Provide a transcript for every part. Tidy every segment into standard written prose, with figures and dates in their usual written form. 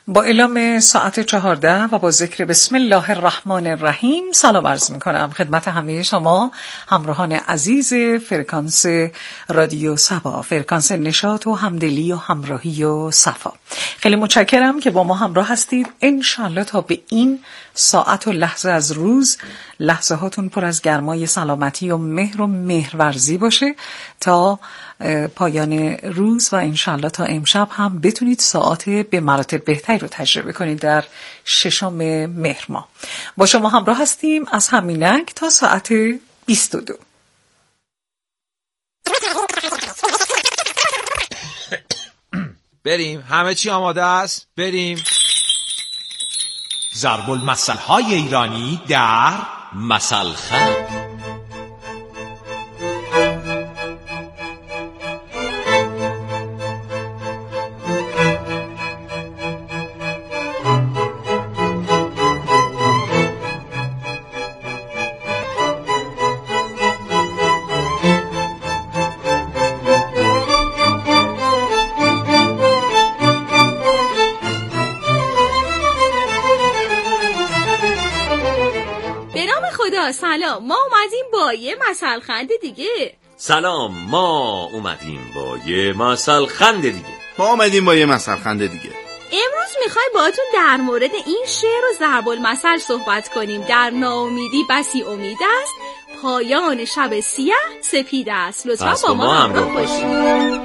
با اعلام ساعت 14 و با ذکر بسم الله الرحمن الرحیم سلام عرض میکنم خدمت همه شما همراهان عزیز فرکانس رادیو صبا، فرکانس نشاط و همدلی و همراهی و صفا. خیلی متشکرم که با ما همراه هستید. انشالله تا به این ساعت و لحظه از روز لحظه هاتون پر از گرمای سلامتی و مهر و مهرورزی باشه تا پایان روز و انشالله تا امشب هم بتونید ساعت به مراتب بهتری رو تجربه کنید در 6 مهر ماه. با شما همراه هستیم از همینک تا ساعت 22. بریم، همه چی آماده است؟ بریم. ضرب المثل های ایرانی در مثل خان. سلام، ما اومدیم با یه مثل خند دیگه. سلام، ما اومدیم با یه مثل خند دیگه. ما اومدیم با یه مثل خند دیگه. امروز میخوایم باهاتون در مورد این شعر و ضرب المثل صحبت کنیم. در ناامیدی بسی امید است، پایان شب سیاه سپید است. لطفا با ما همراه باشید.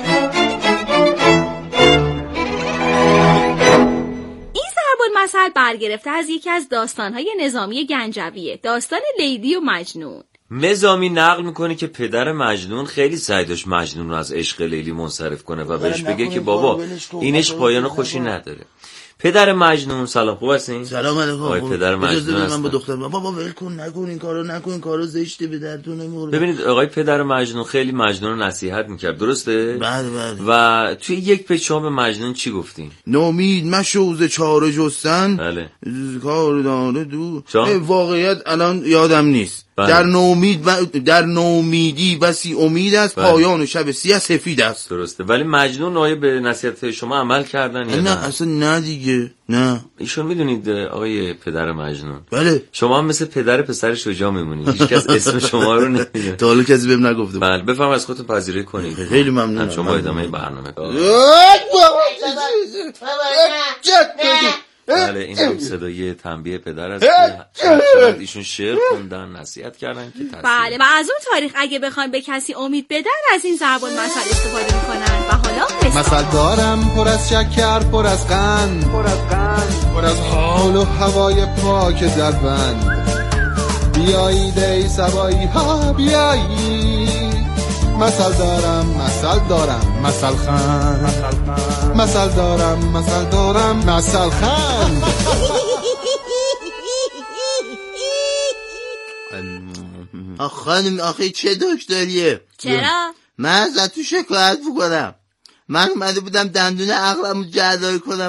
مثل برگرفته از یکی از داستان‌های نظامی گنجویه، داستان لیلی و مجنون. نظامی نقل میکنه که پدر مجنون خیلی سعی داشت مجنون رو از عشق لیلی منصرف کنه و بهش بگه که بابا این عشق پایان خوشی نداره. پدر مجنون، سلام، خوب هستین؟ سلام علیکم. آقای پدر مجنون هستن. من با دختر بابا ول کن، نکن این کارو، نکن این کارو، زشته، به دردتون نمیخوره. ببینید آقای پدر مجنون خیلی مجنون رو نصیحت میکرد، درسته؟ بله. و توی یک پیج شما به مجنون چی گفتین؟ نومید مشو ز چاره جستن. بله. کار داره دو. واقعیت الان یادم نیست. بله. در نومیدی بسی امید است، بله. پایان شب سیاه سفید است. درسته، ولی مجنون آیا به نصیحت شما عمل کردن یا نه؟ اصلا نه دیگه، نه. ایشون میدونید آقای پدر مجنون، بله، شما هم مثل پدر پسر شجاع میمونید، هیچ کس اسم شما رو نمیدونه. تا حالا کسی بهم نگفته. بله، بفهم از خودتون پذیرایی کنید. خیلی ممنونم. شما ادامه برنامه. بله، این هم صدای تنبیه پدر است که ایشون شعر خوندن، نصیحت کردن که بله، و از اون تاریخ اگه بخوایم به کسی امید بدن از این ضرب المثل استفاده میکنن. و حالا مثل دارم پر از شکر، پر از قند، پر از حال و هوای پاک در بند. بیایید ای سبایی ها بیایید، مثل دارم مثل خند، مثل دارم مثل خند. خانم آخه چه دکتریه؟ چرا؟ من ازت تو شکایت بکنم. من اومده بودم دندون عقلمو جراحی کنم،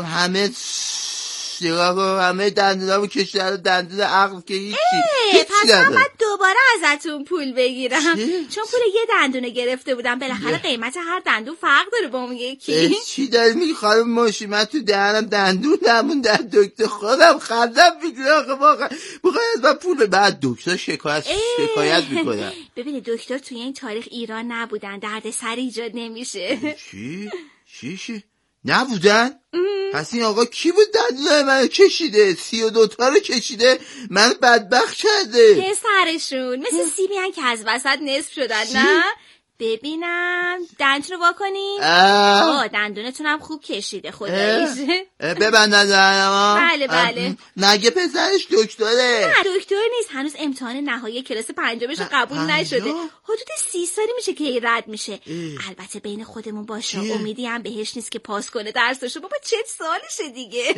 همه دندونامو کشیدن، دندون عقل که هیچی پس من دوباره ازتون پول بگیرم چون پول یه دندونه گرفته بودم. بالاخره قیمت هر دندون فرق داره با اون یکی. چی داری میگی خانم ماشی؟ من تو دهنم دندون نمونده، دکتر خودم خندم میگیره. آخه واقعا میخوای از من پول بعد دکتر شکایت میکنم. ببینید دکتر توی این تاریخ ایران نبودن، درد سر ایجاد نمیشه. چی نبودن؟ پس این آقا کی بود دندونای منو کشیده؟ 32 تا رو کشیده، من بدبخت کرده. پسرشون مثل سیبیان که از وسط نصف شدن. نه ببینم دندونتون رو واکنین. دندونتون خوب کشیده خداییش. ببندن دهنم. بله. مگه پسرش دکتره؟ نه دکتر نیست، هنوز امتحان نهایی کلاس 5 قبول نشده. حدود 30 سالی میشه که رد میشه. البته بین خودمون باشه، امیدی هم بهش نیست که پاس کنه درسشو. بابا 40 سالشه دیگه.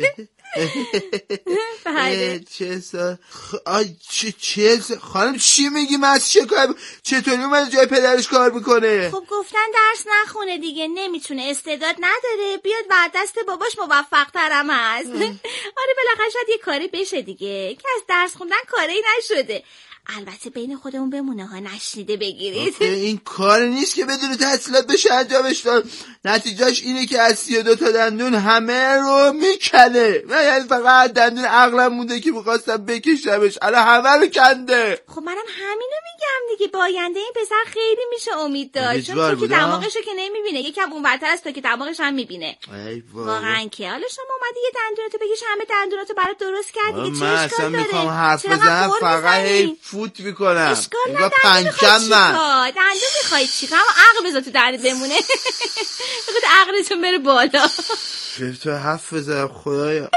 بله 40 سال. 40 سال. خانم چی میگی؟ من از چطوری اومده جای پدرش کار میکنه؟ خب گفتن درس نخونه دیگه، نمیتونه، استعداد نداره، بیاد بعد دست باباش موفق ترم هست. آره بالاخره شاید یه کاری بشه دیگه، که از درس خوندن کاری نشده. البته بین خودمون بمونه ها، نشنیده بگیرید. این کار نیست که بدون تحصیلات بشه انجامش داد. نتیجهش اینه که از 32 تا دندون همه رو میکنه. من یعنی فقط دندون عقلم مونده که میخواستم بکشمش، الان همه رو کنده. خب منم همینو میگم دیگه، با آینده این پسر خیلی میشه امید داشت، چون تو که دماغشو که نمیبینه، یکم اونورتر از تو که دماغش هم میبینه. واقعا که حالا شما اومدی یه دندونتو بگیش، همه دندوناتو برات درست کردی که چه اشکال داره؟ میخوام حرف بزنم فقط هی فوت میکنم. اشکال نداره. پنجم من دندون میخوای چیکار؟ عقل بذار تو دهنت بمونه. بخواد عقلتون بره بالا. تو حرف بزنم خدایا.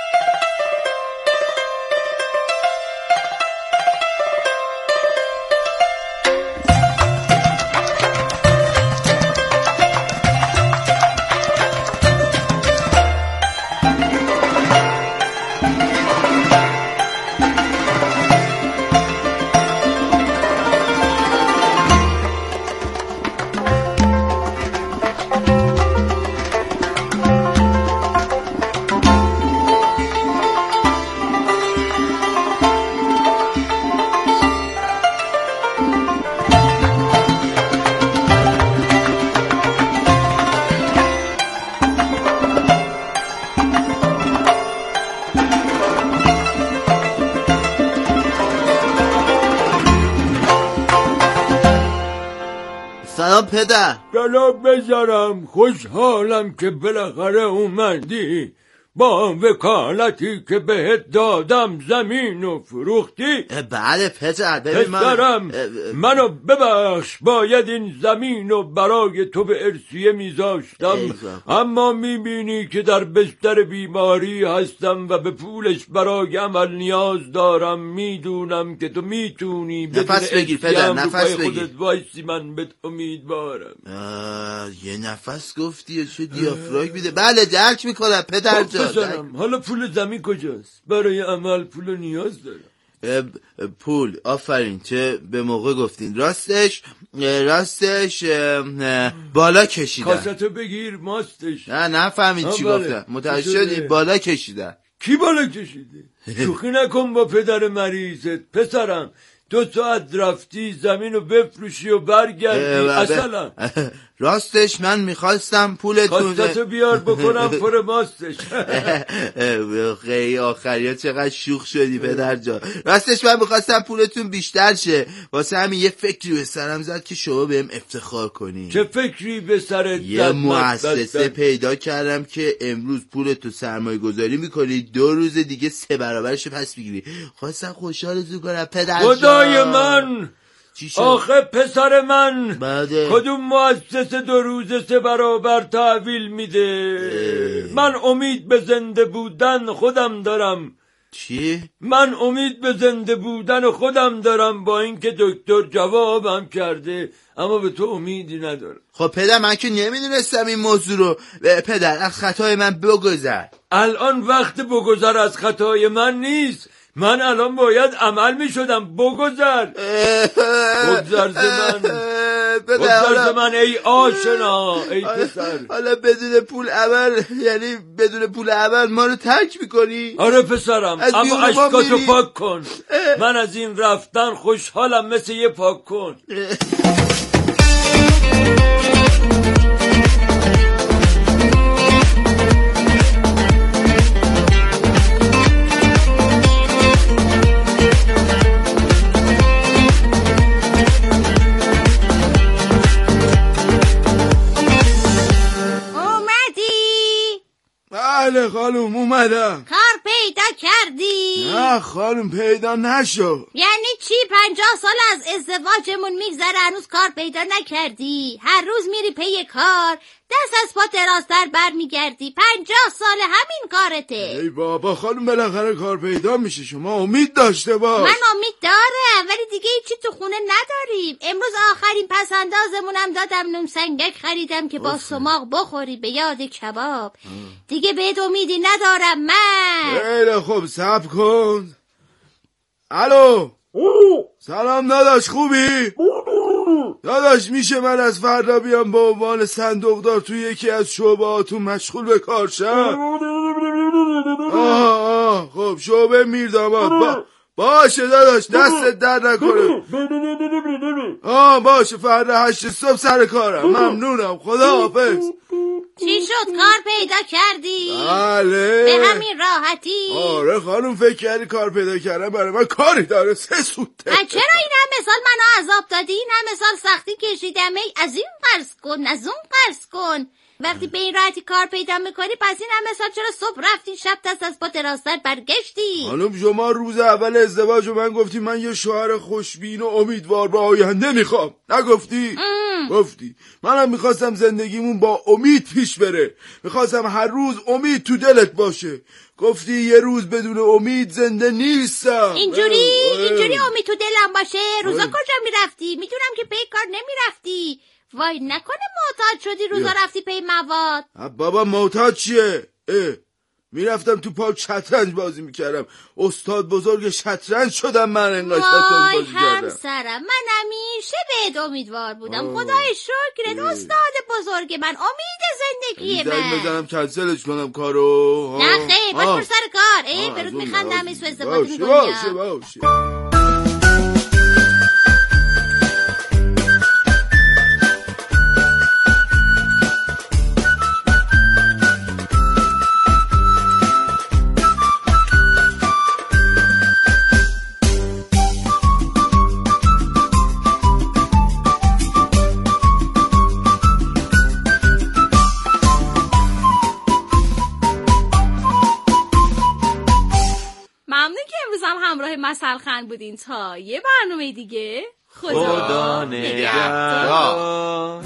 سلام پدر. بلا بذارم، خوشحالم که بالاخره اومدی. با وکالتی که بهت دادم زمین و فروختی؟ بله پدر. پسرم منو ببخش، باید این زمین رو برای تو به ارثیه میذاشتم، اما میبینی که در بستر بیماری هستم و به پولش برای عمل نیاز دارم. میدونم که تو میتونی نفس بگیر پدر، نفس بگیر. خودت وایسی، من بهت امیدوارم. یه نفس گفتی چه دیافراگم میده. بله درک میکنم پدر جان. حالا پول زمین کجاست؟ برای عمل پول نیاز دارم. پول، آفرین، چه به موقع گفتین. راستش بالا کشیدن. کاستو بگیر ماستش. نه فهمید چی گفتم. متوجه شدی؟ بالا کشیدن. کی بالا کشیده؟ شوخی نکن با پدر مریضت پسرم. 2 ساعت رفتی زمین رو بفروشی و برگردی اصلا. راستش من میخواستم پولتون کاستو بیار بکنم پر ماستش. خیلی آخریا چقدر شوخ شدی پدر جان. راستش من میخواستم پولتون بیشتر شه، واسه همین یه فکری به سرم زد که شما بهم افتخار کنی. چه فکری به سرت زد؟ یه مؤسسه پیدا کردم که امروز پولتو سرمایه گذاری میکنی، 2 روز دیگه 3 برابرش پس میگیری. خواستم خوشحالتون کنم پدر جان. خدای من، آخه پسر من بده. کدوم مؤسسه 2 روز 3 برابر تحویل میده؟ من امید به زنده بودن خودم دارم. چی؟ من امید به زنده بودن خودم دارم، با اینکه دکتر جوابم کرده، اما به تو امیدی ندارم. خب پدر من که نمیدونستم این موضوع رو. پدر از خطای من بگذر. الان وقت بگذر از خطای من نیست. من الان باید عمل می شدم. بگذر ز من ای آشنا، ای پسر. حالا بدون پول عمل، یعنی بدون پول عمل ما رو ترک میکنی؟ آره پسرم، اما اشکاتو پاک کن. من از این رفتن خوشحالم، مثل یه پاک کن. بله خانم اومدم. کار پیدا کردی؟ نه خانم پیدا نشو. یعنی چی 50 سال از ازدواجمون میگذره هنوز کار پیدا نکردی؟ هر روز میری پی کار، دست از پا درازتر بر میگردی. 50 سال همین کارته. ای بابا خانم بالاخره کار پیدا میشه، شما امید داشته باش. من امید دارم ولی دیگه هیچی تو خونه نداریم. امروز آخرین پسندازمونم دادم، نون سنگک خریدم که با سماق بخوری به یاد کباب. دیگه بهت امیدی ندارم من. خیلی خوب صبر کن. الو سلام داداش، خوبی؟ داداش میشه من از فردا بیام به عنوان صندوقدار توی یکی از شعبه‌هاتون مشغول به کار شم؟ خب شعبه میرداماد باشه داداش، دستت در نکنه. باشه، فردا 8 صبح سر کارم. ممنونم، خداحافظ. چی شد، کار پیدا کردی؟ بله، به همین راحتی؟ آره خانم، فکر کردی کار پیدا کردم برای من کاری داره؟ 3 سوته. چرا این همه سال منو عذاب دادی؟ این همه سال سختی کشیدم. از این قرض کن، از اون قرض کن. وقتی به این راحتی کار پیدا میکنی، پس این همه سال چرا صبح رفتی شب دست از پا دراستر برگشتی؟ خانم شما روز اول ازدواج من گفتی من یه شوهر خوشبین و امیدوار به آینده میخوام، نگفتی؟ گفتی. منم میخواستم زندگیمون با امید پیش بره، میخواستم هر روز امید تو دلت باشه. گفتی یه روز بدون امید زنده نیستم. اینجوری امید تو دلم باشه؟ روزا کجا میرفتی؟ میدونم که پی کار نمیرفتی. وای نکنه معتاد شدی روزا رفتی پی مواد؟ بابا معتاد چیه؟ میرفتم تو پارک شطرنج بازی میکردم. استاد بزرگ شطرنج شدم من. انقدر شطرنج بازی کردم. همسرم، من همیشه بهت امیدوار بودم. خدای شکرت استاد بزرگ من، امید زندگی من. بزنم کنسلش کنم کارو؟ نه خیر، باش سر کار. برود میخندم ایسو ازدواج میکنی. باشه. همراه مسئل خان بودین تا یه برنامه دیگه. خدا نگهدار.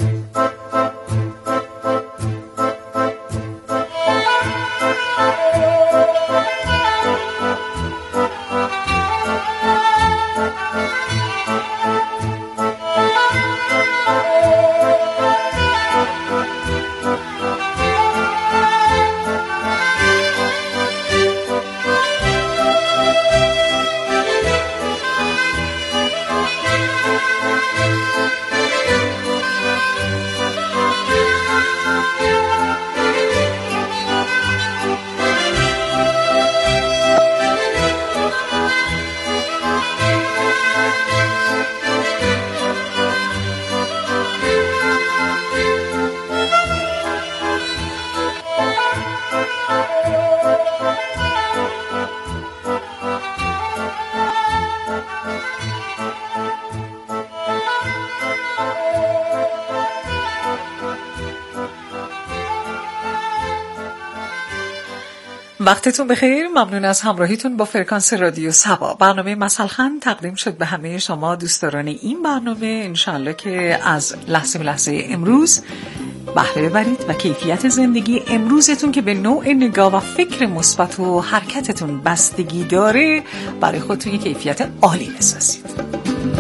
وقتتون بخیر. ممنون از همراهیتون با فرکانس رادیو صبا. برنامه مسئل خان تقدیم شد به همه شما دوستداران این برنامه. انشالله که از لحظه به لحظه امروز بهره ببرید و کیفیت زندگی امروزتون که به نوع نگاه و فکر مثبت و حرکتتون بستگی داره، برای خودتون یک کیفیت عالی بسازید.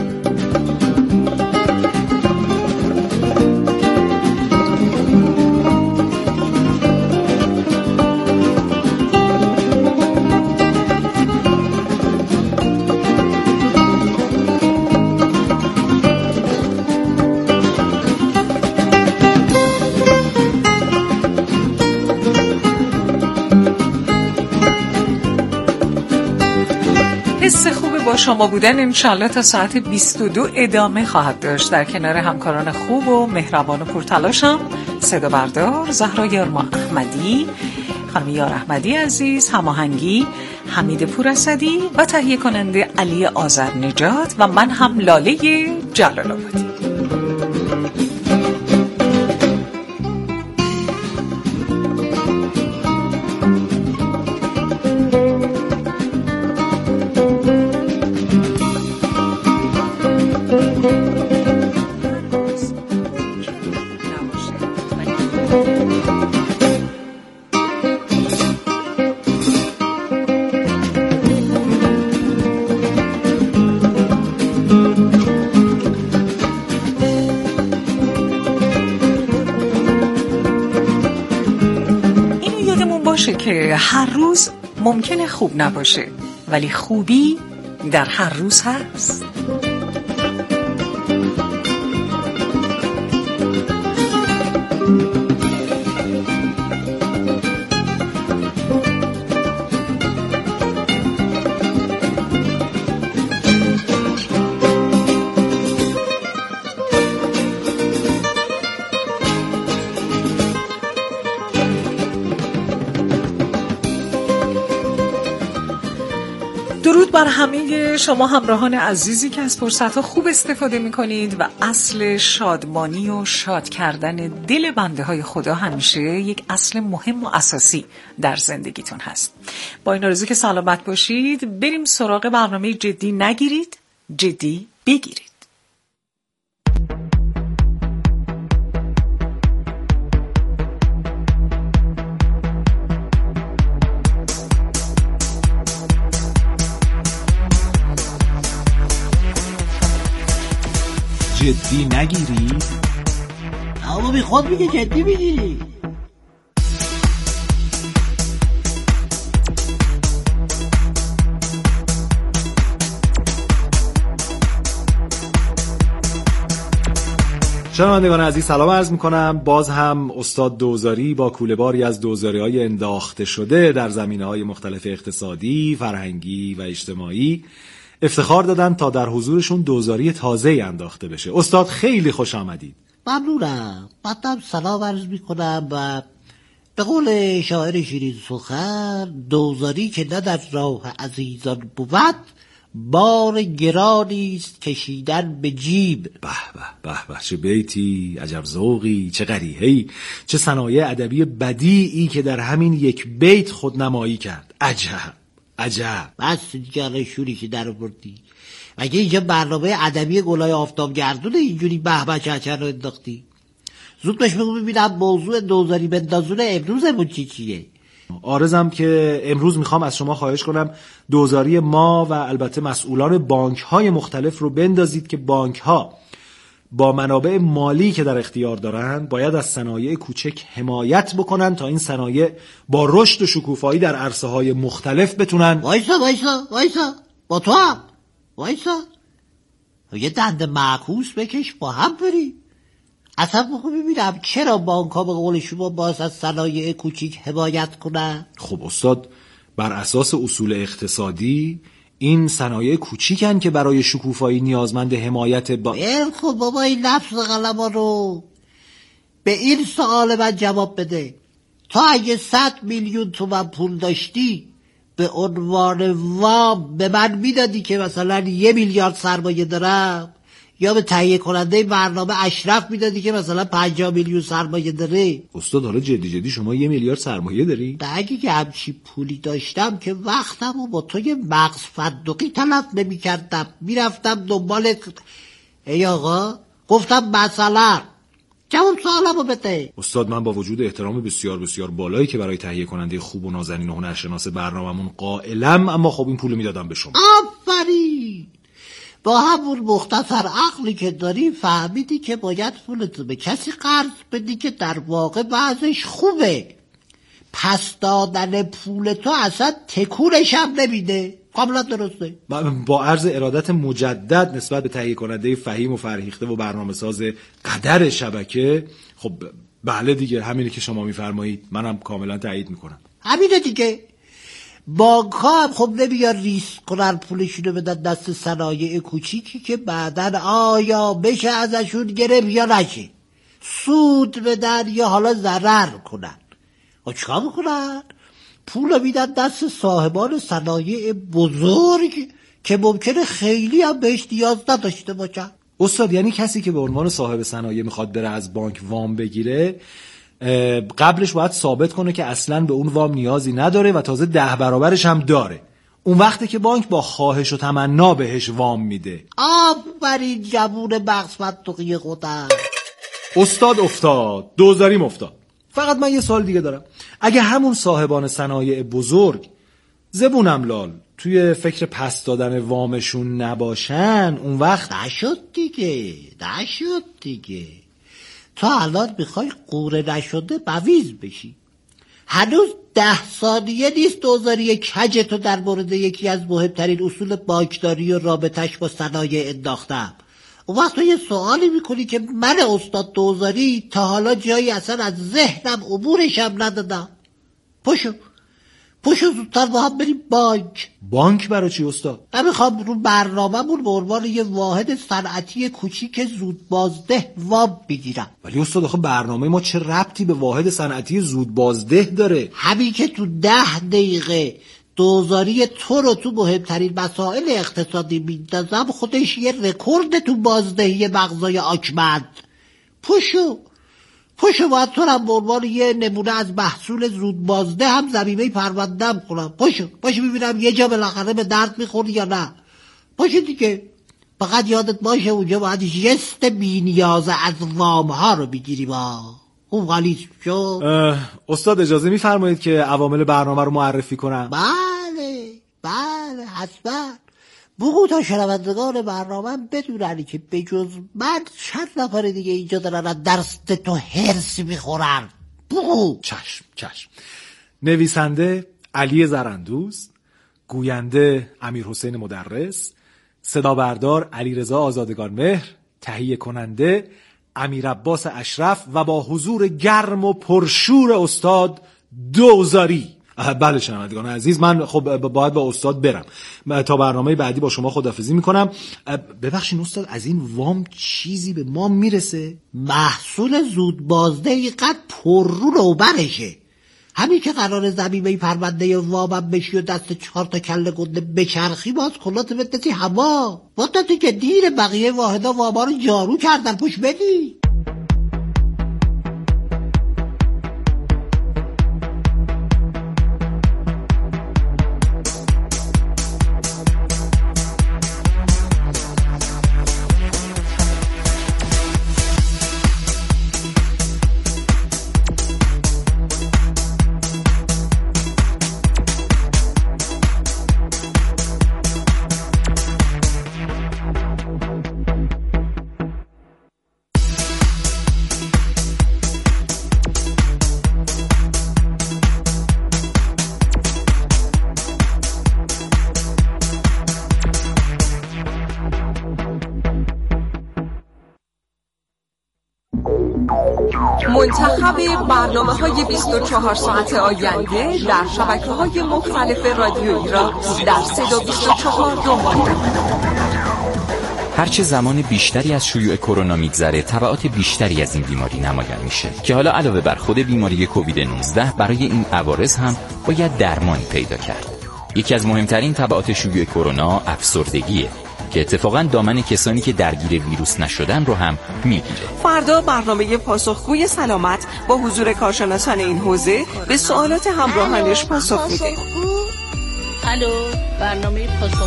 حس خوب با شما بودن انشالله تا ساعت 22 ادامه خواهد داشت در کنار همکاران خوب و مهربان و پرتلاشم. صدا بردار زهرا یارما احمدی، خانم یار احمدی عزیز، هماهنگی حمید پوراسدی و تهیه کننده علی آذرنژاد و من هم لاله جلال آبادی. که هر روز ممکنه خوب نباشه، ولی خوبی در هر روز هست. بر همه شما همراهان عزیزی که از فرصت‌ها خوب استفاده می‌کنید و اصل شادمانی و شاد کردن دل بنده های خدا همیشه یک اصل مهم و اساسی در زندگیتون هست. با این آرزو که سلامت باشید بریم سراغ برنامه جدی نگیرید، جدی بگیرید. جدی نگیری؟ اما بی خود میگه جدی میگیری. شنوندگان عزیز سلام عرض میکنم. باز هم استاد دوزاری با کوله‌باری از دوزاری‌های انداخته شده در زمینه‌های مختلف اقتصادی، فرهنگی و اجتماعی افتخار دادن تا در حضورشون دوزاری تازه‌ای انداخته بشه. استاد خیلی خوش آمدید. ممنونم. بعدم سلام عرض میکنم و به قول شاعر شیرین سخن دوزاری که نه در راه عزیزان بود بار گرانی است کشیدن به جیب. به به به به، چه بیتی، عجب ذوقی، چه قریحه‌ای، چه صنایع ادبی بدیعی که در همین یک بیت خودنمایی کرد. عجب عجب. بس دیگه شوری که در آوردی. مگه اینجا برنامه ادبی گلای آفتاب گردونه اینجوری به به چه رو انداختی؟ زود باش بگو ببینم موضوع دوزاری بندازونه امروزمون چیه؟ عارضم که امروز میخوام از شما خواهش کنم دوزاری ما و البته مسئولان بانک‌های مختلف رو بندازید که بانک‌ها با منابع مالی که در اختیار دارن باید از صنایع کوچک حمایت بکنن تا این صنایع با رشد و شکوفایی در عرصه‌های مختلف بتونن. وایسا با تو هم وایسا یه دنده معکوس بکش با هم بریم. اصلا ببینم چرا بانک‌ها به قول شما باز از صنایع کوچیک حمایت کنن؟ خب استاد، بر اساس اصول اقتصادی این صنایع کوچیکن که برای شکوفایی نیازمند حمایت خب بابا این لفظ قلم‌ها رو به این سوال من جواب بده. تا اگه 100 میلیون تومان پول داشتی به عنوان وام به من میدادی که مثلا 1 میلیارد سرمایه دارم، یا به تهیه کننده برنامه اشرف میدادی که مثلا 50 میلیون سرمایه داره؟ استاد حالا جدی شما 1 میلیارد سرمایه داری؟ اگه که همچی پولی داشتم که وقتمو با تو یه مغز فندقی تلف نمی کردم، میرفتم دنبال ای آقا گفتم مثلا جواب سوالمو بده. استاد من با وجود احترام بسیار بسیار بالایی که برای تهیه کننده خوب و نازنین و هنرشناس برنامه‌مون قائلم، اما خب این پولو میدادم به شما. آفرین. با همون مختصر عقلی که داری فهمیدی که باید پولتو به کسی قرض بدی که در واقع وضعش خوبه. پس دادن پولتو اصلا تکونش هم نمیده. کاملا درسته. با عرض ارادت مجدد نسبت به تهیه کننده فهیم و فرهیخته و برنامه ساز قدر شبکه، خب بله دیگه همینه که شما میفرمایید، منم کاملا تایید میکنم. همینه دیگه. بانک‌ها هم خب نمیان ریسک کنن پولشونو بدن دست صنایع کوچیکی که بعدن آیا بشه ازشون گرفت یا نشه، سود بدن یا حالا ضرر کنن. و چیکار میکنن؟ پولو میدن دست صاحبان صنایع بزرگ که ممکنه خیلی هم بهش نیاز نداشته باشن. استاد یعنی کسی که به عنوان صاحب صنایع میخواد بره از بانک وام بگیره، قبلش باید ثابت کنه که اصلاً به اون وام نیازی نداره و تازه 10 برابرش هم داره. اون وقته که بانک با خواهش و تمنا بهش وام میده. آفرین جوون بخص منطقی خودم. استاد افتاد، دوزاریم افتاد. فقط من یه سوال دیگه دارم. اگه همون صاحبان صنایع بزرگ زبونم لال توی فکر پس دادن وامشون نباشن، اون وقت نشد دیگه. تا الان میخوای قوره نشده بویز بشی. هنوز 10 ثانیه نیست دوزاری کجتو در مورد یکی از مهمترین اصول بانکداری و رابطش با صنایع انداختم. اون وقت تو یه سوالی میکنی که من استاد دوزاری تا حالا جایی اصلا از ذهنم عبورشم ندادم. پشو زودتر با هم بریم بانک برای چی استاد؟ من میخوام رو برنامه‌مون به عنوان یه واحد صنعتی کوچیک زودبازده وام بگیرم. ولی استاد آخه برنامه ما چه ربطی به واحد صنعتی زودبازده داره؟ همین که تو 10 دقیقه دوزاری تو رو تو مهمترین مسائل اقتصادی میندازم، خودش یه رکورد تو بازدهی مغزای آکمند. پشو باید تو رو به عنوان یه نمونه از محصول زود بازده هم ضمیمه پروندم کنم. پشو ببینم یه جا بالاخره به درد میخوری یا نه. پشو دیگه. فقط یادت باشه اونجا باید جست بی‌نیاز از وام ها رو بگیری. خوب غلیظ شد. استاد اجازه میفرمایید که عوامل برنامه رو معرفی کنم؟ بله حتما. بگو تا شنوندگان برنامه بدونن که به جز من چند نفر دیگه اینجا دارن از درس تو هرس میخورن. بگو. چشم. نویسنده علی زرندوز، گوینده امیرحسین مدرس، صدا بردار علیرضا آزادگانمهر، تهیه کننده امیرعباس اشرف و با حضور گرم و پرشور استاد دوزاری. بله شنوندگان عزیز، من خب باید با استاد برم. تا برنامه بعدی با شما خداحافظی میکنم. ببخشید استاد، از این وام چیزی به ما میرسه؟ محصول زود بازده قد پر رو برشه. همین که قرار ضمیمه پرونده وامم بشی و دست 4 تا کله گنده بچرخی، باز کلات بدتی هوا. وقتی که دیر بقیه واحدا واما رو جارو کردن. پوش بدی. منتخب برنامه‌های 24 ساعت آینده در شبکه‌های مختلف رادیویی را در صدا 24 دنبال کنید. هرچه زمان بیشتری از شیوع کرونا میگذره، تبعات بیشتری از این بیماری نمایان میشه که حالا علاوه بر خود بیماری کووید 19 برای این عوارض هم باید درمانی پیدا کرد. یکی از مهمترین تبعات شیوع کرونا افسردگیه که اتفاقا دامن کسانی که درگیر ویروس نشدن رو هم میگیره. فردا برنامه پاسخگوی سلامت با حضور کارشناسان این حوزه به سوالات همراهانش پاسخ میده. الو، برنامه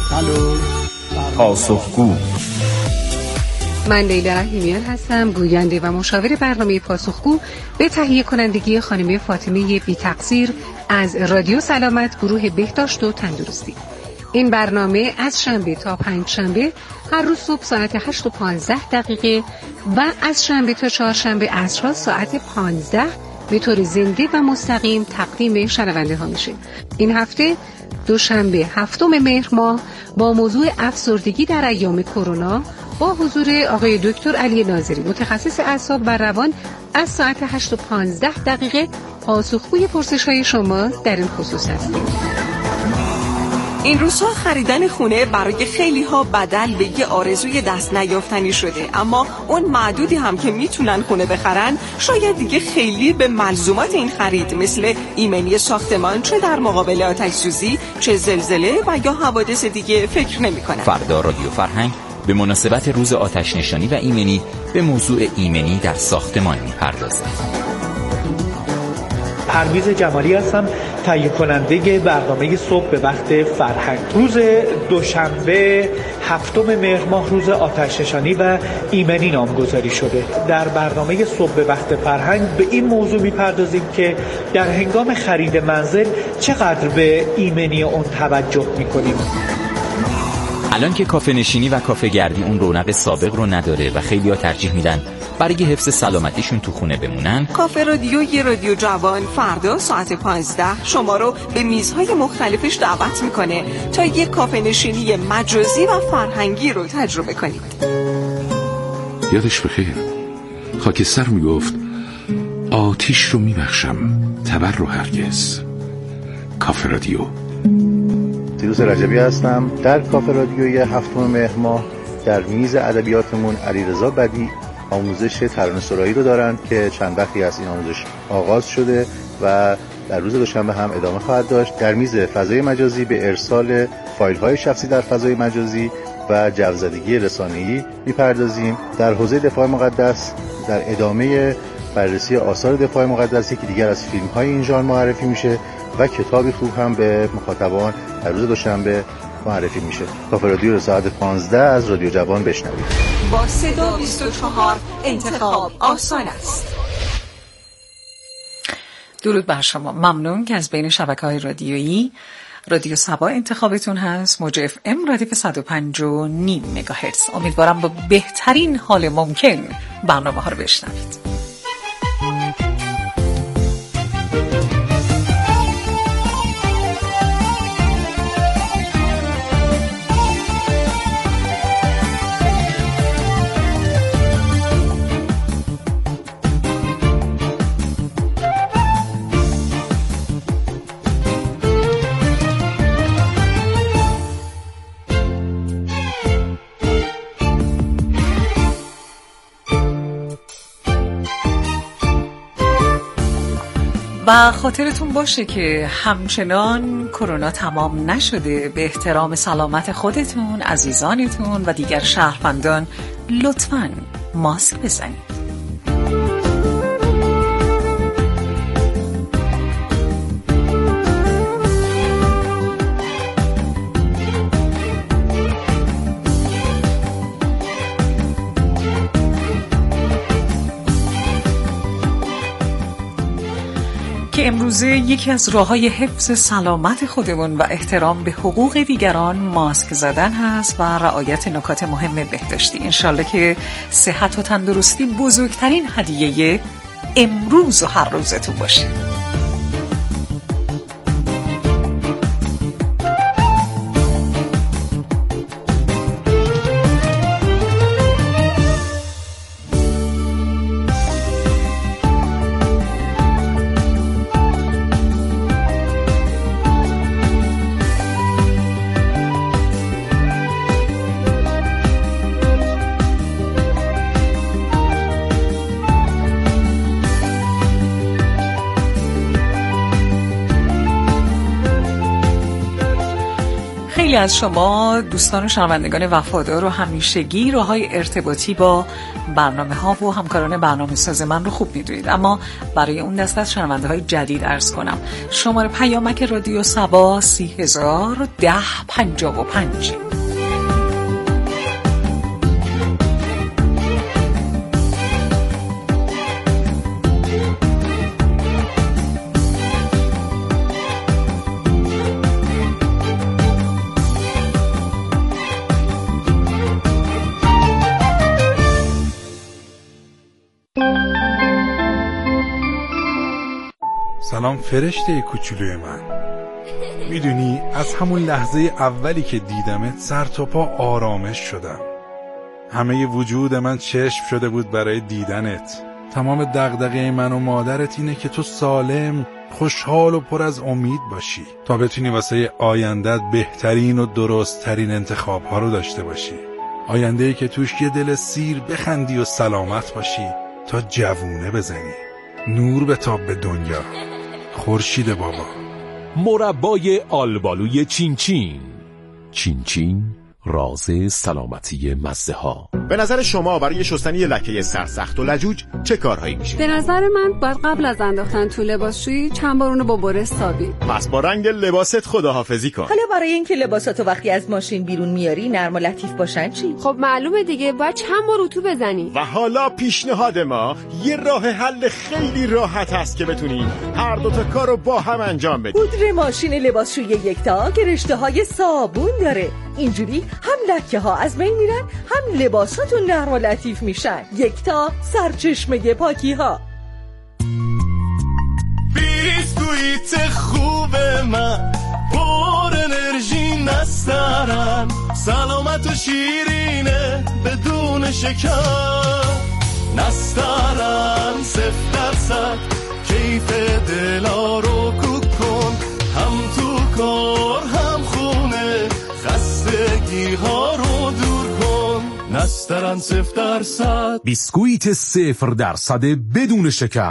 پاسخگو. من لیلا رحیمیان هستم، گوینده و مشاور برنامه پاسخگو به تهیه کنندگی خانم فاطمه بی تقصیر از رادیو سلامت، گروه بهداشت و تندرستی. این برنامه از شنبه تا پنجشنبه هر روز صبح ساعت 8:15 و از شنبه تا چهارشنبه عصرها ساعت 15 به طور زنده و مستقیم تقدیم شنونده ها میشه. این هفته دوشنبه 7 مهر ماه با موضوع افسردگی در ایام کرونا با حضور آقای دکتر علی ناظری، متخصص اعصاب و روان، از ساعت 8:15 پاسخگوی پرسش‌های شما در این خصوص هستیم. این روزها خریدن خونه برای خیلی ها بدل به یه آرزوی دست نیافتنی شده، اما اون معدودی هم که میتونن خونه بخرن شاید دیگه خیلی به ملزومات این خرید مثل ایمنی ساختمان، چه در مقابل آتش سوزی، چه زلزله و یا حوادث دیگه فکر نمی کنن. فردا رادیو فرهنگ به مناسبت روز آتش نشانی و ایمنی به موضوع ایمنی در ساختمان میپردازه. پرویز جمالی هستم، تهیه کننده برنامه صبح به وقت فرهنگ. روز دوشنبه 7 مهر ماه روز آتش نشانی و ایمنی نامگذاری شده. در برنامه صبح به وقت فرهنگ به این موضوع میپردازیم که در هنگام خرید منزل چقدر به ایمنی اون توجه میکنیم. الان که کافه نشینی و کافه گردی اون رونق سابق رو نداره و خیلی‌ها ترجیح میدن برای حفظ سلامتیشون تو خونه بمونن، کافه رادیو یه رادیو جوان فردا ساعت 15 شما رو به میزهای مختلفش دعوت میکنه تا یه کافه نشینی مجازی و فرهنگی رو تجربه کنید. یادش بخیر، خاکستر میگفت آتیش رو میبخشم، تبر رو هرگز. کافه رادیو. فیروز رجبی هستم. در کافه رادیوی 7 مهر ماه در میز ادبیاتمون علیرضا بدی آموزش ترانه‌سرایی رو دارن که چند وقتی از این آموزش آغاز شده و در روز دوشنبه هم ادامه خواهد داشت. در میز فضای مجازی به ارسال فایل‌های شخصی در فضای مجازی و جوزدگی رسانه‌ای می‌پردازیم. در حوزه دفاع مقدس در ادامه بررسی آثار دفاع مقدس یکی دیگر از فیلم‌های این ژانر معرفی میشه و کتابی خوب هم به مخاطبان در روز دوشنبه معرفی میشه. کافه رادیو رو ساعت 15 از رادیو جوان بشنوید. با صدا 24 انتخاب آسان است. درود بر شما. ممنون که از بین شبکه‌های رادیویی رادیو سبا انتخابتون هست. موج اف ام ردیف 105.9 مگاهرتز. امیدوارم با بهترین حال ممکن برنامه‌ها رو بشنوید. و خاطرتون باشه که همچنان کرونا تمام نشده. به احترام سلامت خودتون، عزیزانتون و دیگر شهروندان لطفاً ماسک بزنید. که امروزه یکی از راه‌های حفظ سلامت خودمون و احترام به حقوق دیگران ماسک زدن هست و رعایت نکات مهم بهداشتی. انشالله که صحت و تندرستی بزرگترین هدیه امروز و هر روزتون باشه. خیلی از شما دوستان و شنوندگان وفادار و همیشگی راه‌های ارتباطی با برنامه‌ها و همکاران برنامه‌ساز من رو خوب می‌دونید، اما برای اون دسته از شنونده‌های جدید عرض کنم شماره پیامک رادیو سبا 301055. سلام فرشته کوچولوی من. میدونی از همون لحظه اولی که دیدمت سر تا پا آرامش شدم. همه وجود من چشم شده بود برای دیدنت. تمام دغدغه من و مادرت اینه که تو سالم، خوشحال و پر از امید باشی تا بتونی واسه آیندت بهترین و درستترین انتخاب‌ها رو داشته باشی. آینده‌ای که توش یه دل سیر بخندی و سلامت باشی تا جوونه بزنی. نور بتاب به دنیا. خورشید بابا. مربای آلبالوی چین چین. چین چین، راز سلامتی مزه ها. به نظر شما برای شستن یه لکه سرسخت و لجوج چه کارهایی میشه؟ به نظر من باید قبل از انداختن تو لباسشویی چند بار اونو با بره سابی. پس با رنگ لباست خداحافظی کن. حالا برای اینکه لباساتو وقتی از ماشین بیرون میاری نرم و لطیف باشن چی؟ خب معلومه دیگه، باید چند بار اتو بزنی. و حالا پیشنهاد ما یه راه حل خیلی راحت هست که بتونی هر دوتا کارو با هم انجام بدی. پودر ماشین لباسشویی یکتا که رشته‌های صابون داره. اینجوری هم لکه ها از بین میرن، هم لباساتون نرم و لطیف میشن. یکتا، سرچشمه پاکی ها. بیسکویت خوب من پر انرژی نسترن، سلامت و شیرینه بدون شکر، نسترن 0% کیف دلا رو کوک کن، هم تو کار هم خونه خستگی ها رو دور کن، نسترن 0%. بیسکویت 0% بدون شکر.